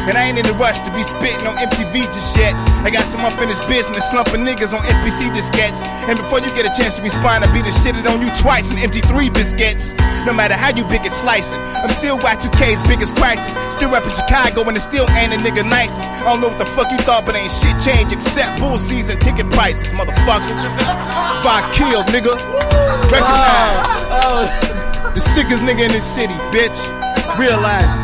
And I ain't in the rush to be spitting on MTV just yet. I got some unfinished business, slumping niggas on NPC diskettes. And before you get a chance to respond, I'll be the shitted on you twice in MT3 biscuits. No matter how you big it slice it, I'm still Y2K's biggest crisis. Still reppin' Chicago and it still ain't a nigga nicest. I don't know what the fuck you thought, but ain't shit changed except bull season ticket prices, motherfuckers. If I kill, nigga, recognize the sickest nigga in this city, bitch. Realize it.